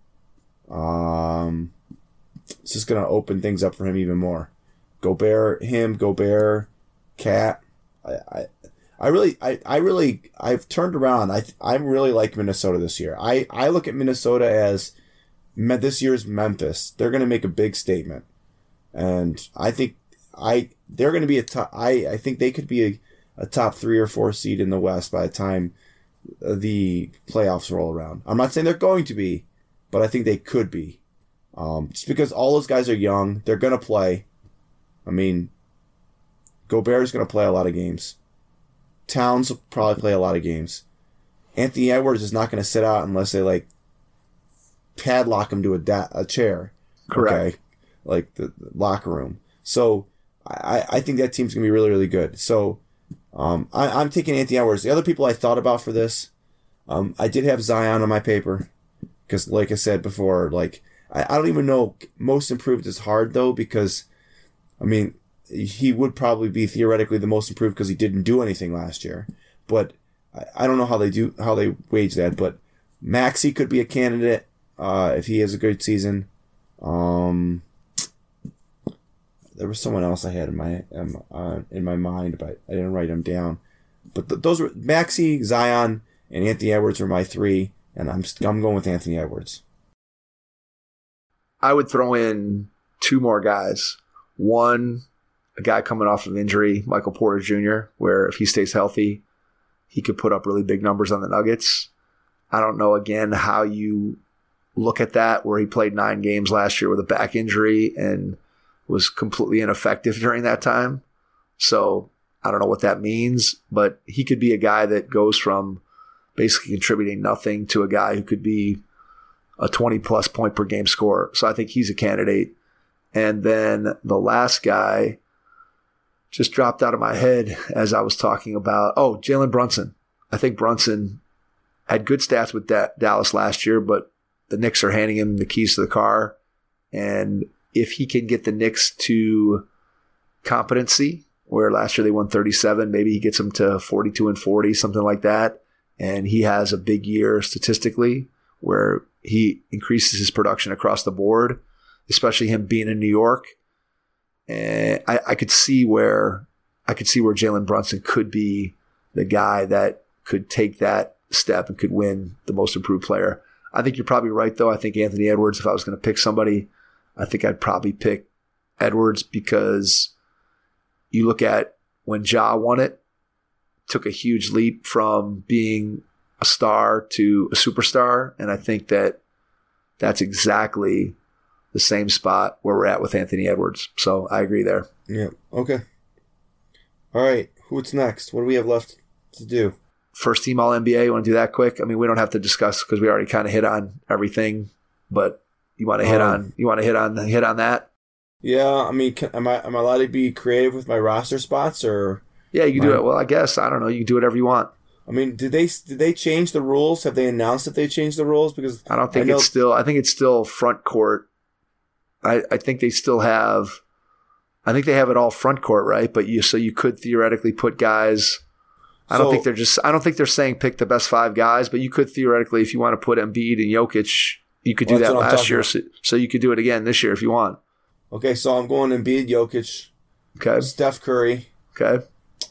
um, it's just gonna open things up for him even more. Gobert, him, Gobert, Cat. I, I, I really, I, I really, I've turned around. I, I really like Minnesota this year. I, I look at Minnesota as this year's Memphis. They're going to make a big statement, and I think I they're going to be a top. I, I think they could be a, a top three or four seed in the West by the time the playoffs roll around. I'm not saying they're going to be, but I think they could be. Um, just because all those guys are young, they're going to play. I mean, Gobert is going to play a lot of games. Towns will probably play a lot of games. Anthony Edwards is not going to sit out unless they like padlock him to a, da- a chair. Correct. Okay? Like the, the locker room. So I, I think that team's going to be really, really good. So um, I, I'm taking Anthony Edwards. The other people I thought about for this, um, I did have Zion on my paper. Because like I said before, like I, I don't even know. Most improved is hard though, because I mean, he would probably be theoretically the most improved because he didn't do anything last year. But I, I don't know how they do how they wage that. But Maxey could be a candidate uh, if he has a good season. Um, there was someone else I had in my um, uh, in my mind, but I didn't write them down. But th- those were Maxey, Zion, and Anthony Edwards were my three, and I'm I'm going with Anthony Edwards. I would throw in two more guys. One, a guy coming off of injury, Michael Porter Junior, where if he stays healthy, he could put up really big numbers on the Nuggets. I don't know, again, how you look at that, where he played nine games last year with a back injury and was completely ineffective during that time. So I don't know what that means, but he could be a guy that goes from basically contributing nothing to a guy who could be a twenty-plus point per game scorer. So I think he's a candidate. And then the last guy just dropped out of my head as I was talking about, oh, Jalen Brunson. I think Brunson had good stats with da- Dallas last year, but the Knicks are handing him the keys to the car. And if he can get the Knicks to competency, where last year they won thirty-seven, maybe he gets them to forty-two and forty, something like that. And he has a big year statistically where he increases his production across the board, especially him being in New York. And I, I could see where I could see where Jalen Brunson could be the guy that could take that step and could win the most improved player. I think you're probably right, though. I think Anthony Edwards, if I was going to pick somebody, I think I'd probably pick Edwards, because you look at when Ja won it, took a huge leap from being a star to a superstar. And I think that that's exactly the same spot where we're at with Anthony Edwards. So I agree there. Yeah. Okay. All right. What's next? What do we have left to do? First team All N B A. You want to do that quick? I mean, we don't have to discuss because we already kind of hit on everything, but you want to hit Um, on, you want to hit on, hit on that? Yeah. I mean, can, am I am I allowed to be creative with my roster spots, or? Yeah, you can do Right. it. Well, I guess, I don't know. You can do whatever you want. I mean, did they did they change the rules? Have they announced that they changed the rules? Because I don't think I know- it's still, I think it's still front court. I, I think they still have, I think they have it all front court, right? But you, so you could theoretically put guys, I don't So- think they're just, I don't think they're saying pick the best five guys, but you could theoretically, if you want to put Embiid and Jokic, you could do Well, that's that what I'm last talking year. about. So, so you could do it again this year if you want. Okay, so I'm going Embiid, Jokic, Okay. Steph Curry, Okay.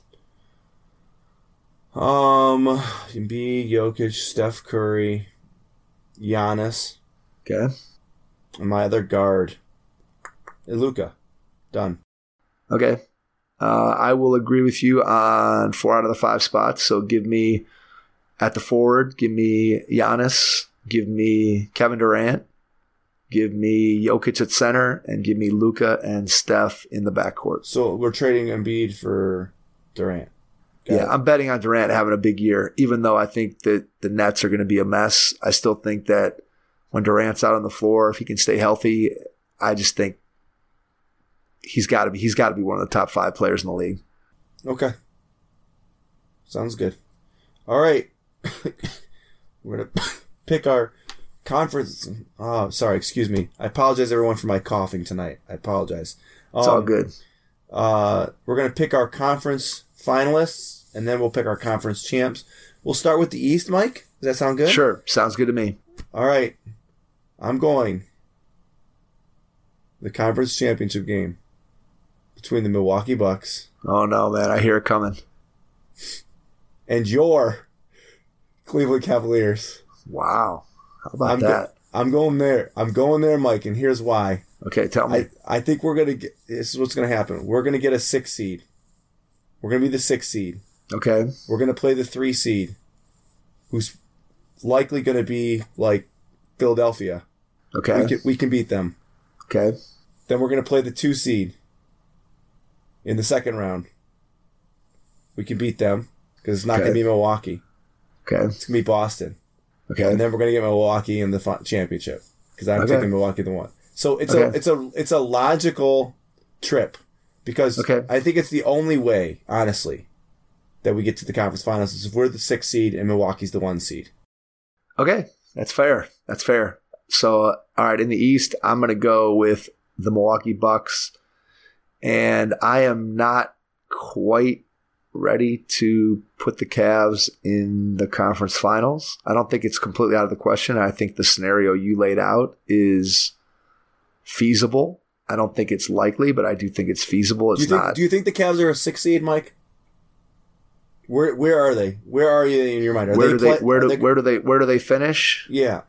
um, Embiid, Jokic, Steph Curry, Giannis, Okay. and my other guard, Luka. Done. Okay. Uh, I will agree with you on four out of the five spots. So give me at the forward, give me Giannis, give me Kevin Durant, Give me Jokic at center and give me Luka and Steph in the backcourt. So we're trading Embiid for Durant. Got yeah, it. I'm betting on Durant having a big year, even though I think that the Nets are going to be a mess. I still think that when Durant's out on the floor, if he can stay healthy, I just think he's got to be he's got to be one of the top five players in the league. Okay. Sounds good. All right. We're going to pick our conference. Oh, sorry. Excuse me. I apologize, everyone, for my coughing tonight. I apologize. It's um, all good. Uh, we're going to pick our conference finalists, and then we'll pick our conference champs. We'll start with the East, Mike. Does that sound good? Sure. Sounds good to me. All right. I'm going the conference championship game between the Milwaukee Bucks Oh, no, man. I hear it coming. and your Cleveland Cavaliers. Wow. How about I'm, go- that? I'm going there. I'm going there, Mike, and here's why. Okay, tell me. I, I think we're going to get – this is what's going to happen. We're going to get a six seed. We're going to be the six seed. okay. We're going to play the three seed, who's likely going to be like Philadelphia. Okay. We can, we can beat them. okay. Then we're going to play the two seed in the second round. We can beat them because it's not Okay. going to be Milwaukee. Okay. It's going to be Boston. Okay. And then we're going to get Milwaukee in the fi- championship because I'm Okay. taking Milwaukee the one. So it's a Okay. it's a it's a logical trip because Okay. I think it's the only way, honestly, that we get to the conference finals is if we're the six seed and Milwaukee's the one seed. Okay, that's fair. That's fair. So, uh, all right, in the East, I'm going to go with the Milwaukee Bucks, and I am not quite ready to put the Cavs in the conference finals. I don't think it's completely out of the question. I think the scenario you laid out is feasible. I don't think it's likely, but I do think it's feasible. It's Do you think not. do you think the Cavs are a six seed, Mike? Where where are they? Where are you in your mind? Are where they do they? play- Where are do? they- Where do they? Where do they finish? Yeah.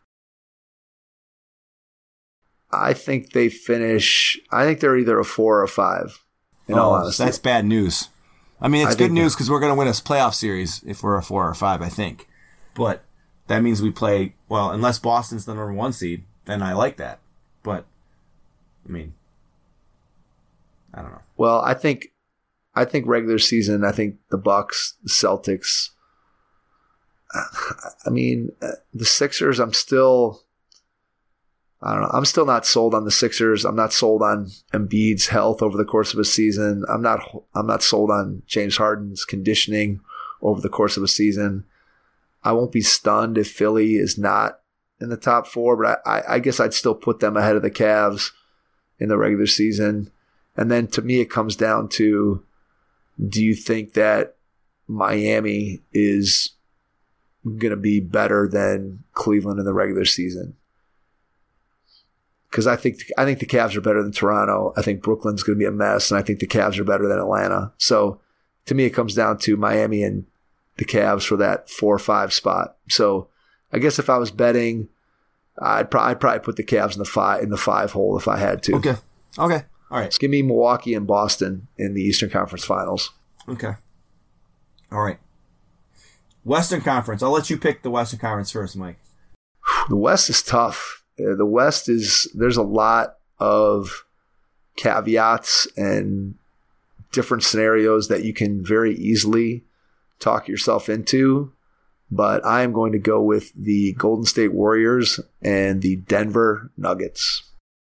I think they finish. I think they're either a four or a five. In all honesty, Oh, that's bad news. I mean, it's I good think news because we're going to win a playoff series if we're a four or five, I think. But that means we play, well, unless Boston's the number one seed, then I like that. But, I mean, I don't know. Well, I think, I think regular season. I think the Bucks, the Celtics. I mean, the Sixers. I'm still. I don't know. I'm still not sold on the Sixers. I'm not sold on Embiid's health over the course of a season. I'm not. I'm not sold on James Harden's conditioning over the course of a season. I won't be stunned if Philly is not in the top four, but I, I, I guess I'd still put them ahead of the Cavs in the regular season. And then to me, it comes down to: do you think that Miami is going to be better than Cleveland in the regular season? Because I think I think the Cavs are better than Toronto. I think Brooklyn's going to be a mess, and I think the Cavs are better than Atlanta. So, to me, it comes down to Miami and the Cavs for that four or five spot. So, I guess if I was betting, I'd, pro- I'd probably put the Cavs in the five in the five hole if I had to. Okay. Okay. All right. So give me Milwaukee and Boston in the Eastern Conference Finals. Okay. All right. Western Conference. I'll let you pick the Western Conference first, Mike. The West is tough. Uh, The West is there's a lot of caveats and different scenarios that you can very easily talk yourself into, but I am going to go with the Golden State Warriors and the Denver Nuggets.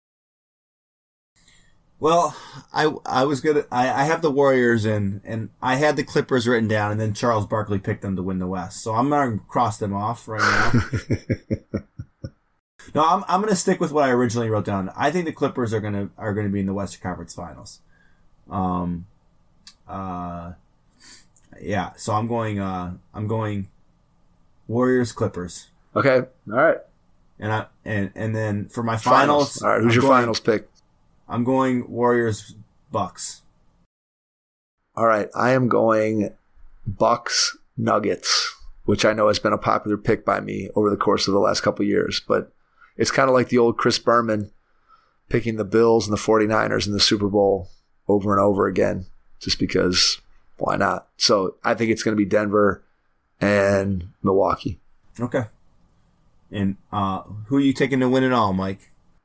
Well, I I was gonna I, I have the Warriors in, and I had the Clippers written down, and then Charles Barkley picked them to win the West, so I'm gonna cross them off right now. No, I'm I'm gonna stick with what I originally wrote down. I think the Clippers are gonna are gonna be in the Western Conference Finals. Um, uh, yeah. So I'm going uh I'm going Warriors Clippers, Okay, all right. and I and and then for my Finals. finals, All right, who's I'm your going- finals pick? I'm going Warriors Bucks. All right, I am going Bucks Nuggets, which I know has been a popular pick by me over the course of the last couple of years, but it's kind of like the old Chris Berman picking the Bills and the 49ers in the Super Bowl over and over again, just because why not? So I think it's going to be Denver and Milwaukee. Okay. And uh, who are you taking to win it all, Mike?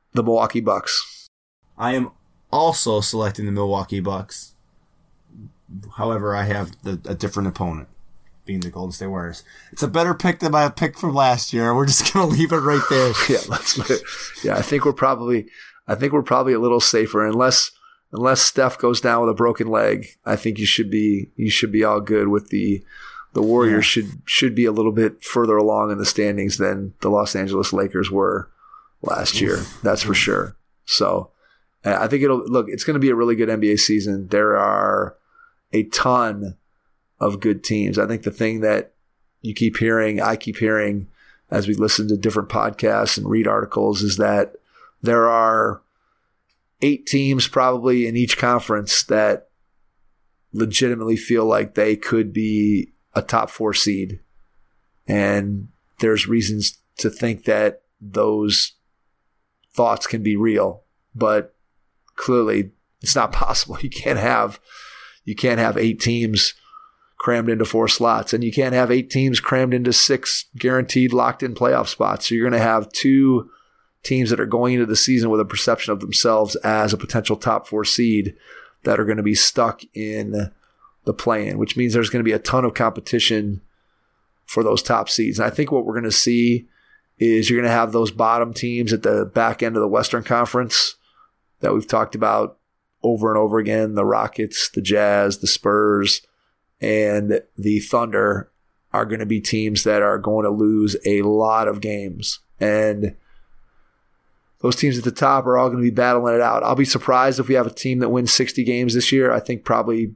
the Milwaukee Bucks. I am also selecting the Milwaukee Bucks. However, I have the, a different opponent, being the Golden State Warriors. It's a better pick than my pick from last year. We're just gonna leave it right there. yeah, let's. Yeah, I think we're probably. I think we're probably a little safer, unless unless Steph goes down with a broken leg. I think you should be you should be all good with the the Warriors. Yeah. should should be a little bit further along in the standings than the Los Angeles Lakers were last year. That's for sure. So I think it'll look. It's going to be a really good N B A season. There are a ton of good teams. I think the thing that you keep hearing, I keep hearing as we listen to different podcasts and read articles, is that there are eight teams probably in each conference that legitimately feel like they could be a top four seed. And there's reasons to think that those thoughts can be real, but clearly it's not possible. You can't have You can't have eight teams crammed into four slots, and you can't have eight teams crammed into six guaranteed locked-in playoff spots. So you're going to have two teams that are going into the season with a perception of themselves as a potential top four seed that are going to be stuck in the play-in, which means there's going to be a ton of competition for those top seeds. And I think what we're going to see is you're going to have those bottom teams at the back end of the Western Conference that we've talked about over and over again, the Rockets, the Jazz, the Spurs, and the Thunder are going to be teams that are going to lose a lot of games. And those teams at the top are all going to be battling it out. I'll be surprised if we have a team that wins sixty games this year. I think probably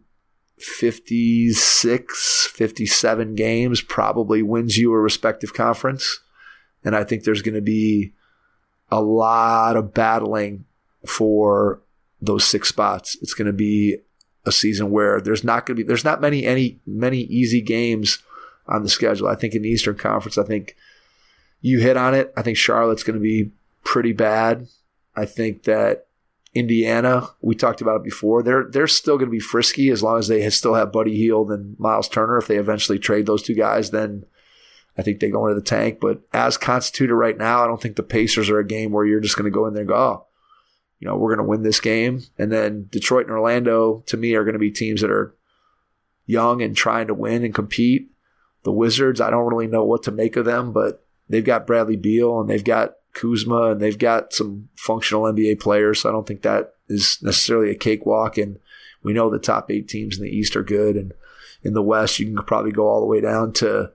fifty-six, fifty-seven games probably wins you a respective conference. And I think there's going to be a lot of battling for those six spots. It's going to be a season where there's not going to be, there's not many, any, many easy games on the schedule. I think in the Eastern Conference, I think you hit on it. I think Charlotte's going to be pretty bad. I think that Indiana, we talked about it before, they're, they're still going to be frisky as long as they still have Buddy Hield and Miles Turner. If they eventually trade those two guys, then I think they go into the tank. But as constituted right now, I don't think the Pacers are a game where you're just going to go in there and go, oh, you know, we're going to win this game. And then Detroit and Orlando, to me, are going to be teams that are young and trying to win and compete. The Wizards, I don't really know what to make of them, but they've got Bradley Beal and they've got Kuzma and they've got some functional N B A players. So I don't think that is necessarily a cakewalk. And we know the top eight teams in the East are good. And in the West, you can probably go all the way down to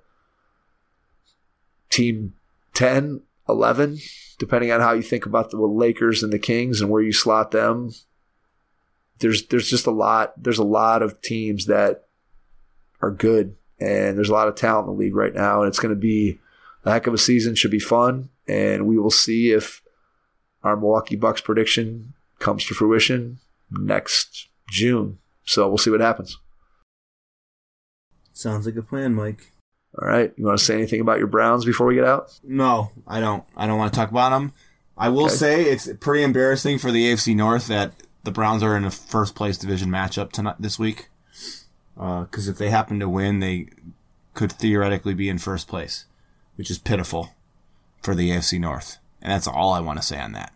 team ten, eleven, depending on how you think about the Lakers and the Kings and where you slot them. There's there's just a lot. There's a lot of teams that are good, and there's a lot of talent in the league right now, and it's going to be a heck of a season. Should be fun, and we will see if our Milwaukee Bucks prediction comes to fruition next June. So we'll see what happens. Sounds like a plan, Mike. All right. You want to say anything about your Browns before we get out? No, I don't. I don't want to talk about them. I will okay. say it's pretty embarrassing for the A F C North that the Browns are in a first place division matchup tonight this week. Because uh, if they happen to win, they could theoretically be in first place, which is pitiful for the A F C North. And that's all I want to say on that.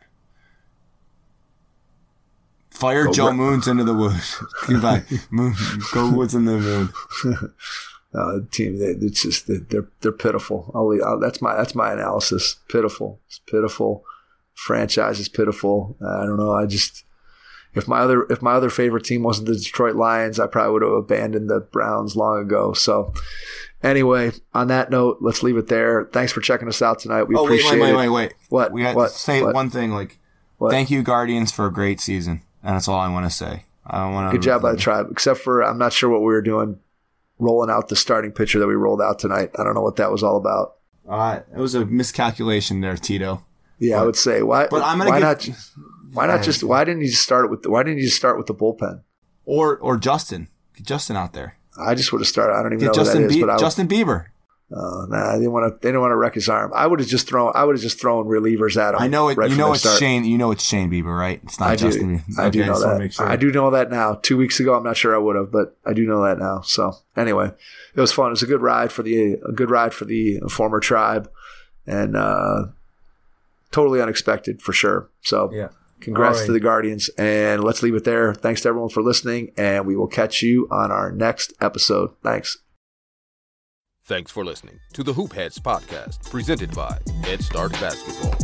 Fire go Joe Bra- Moons into the woods. Goodbye. Moon, go Woods in the moon. Uh, team, they, it's just they're they're pitiful. I'll, I'll, that's my that's my analysis. Pitiful. It's pitiful. Franchise is pitiful. Uh, I don't know. I just if my other if my other favorite team wasn't the Detroit Lions, I probably would have abandoned the Browns long ago. So anyway, on that note, let's leave it there. Thanks for checking us out tonight. We oh, appreciate wait, wait, it. wait, wait, wait. What? We got what? to say what? one thing. Like, what? Thank you, Guardians, for a great season. And that's all I want to say. I don't want to. Good job by the Tribe. Except for I'm not sure what we were doing. Rolling out the starting pitcher that we rolled out tonight. I don't know what that was all about. Uh, it was a miscalculation there, Tito. Yeah, but, I would say why. But I'm gonna why give, not? Why not just? Why didn't you just start with? The, why didn't you just start with the bullpen? Or or Justin, get Justin out there. I just would have started. I don't even get know Justin who that is. Be- but I Justin Bieber. Uh, nah, they didn't want to. They didn't want to wreck his arm. I would have just thrown. I would have just thrown relievers at him. I know it. Right you know it's start. Shane. You know it's Shane Bieber, right? It's not I Justin do. Bieber. I okay, do know that. Sure. I do know that now. Two weeks ago, I'm not sure I would have, but I do know that now. So anyway, it was fun. It was a good ride for the a good ride for the former Tribe, and uh, totally unexpected for sure. So Yeah. congrats All right. to the Guardians. And let's leave it there. Thanks to everyone for listening. And we will catch you on our next episode. Thanks. Thanks for listening to the Hoop Heads podcast, presented by Head Start Basketball.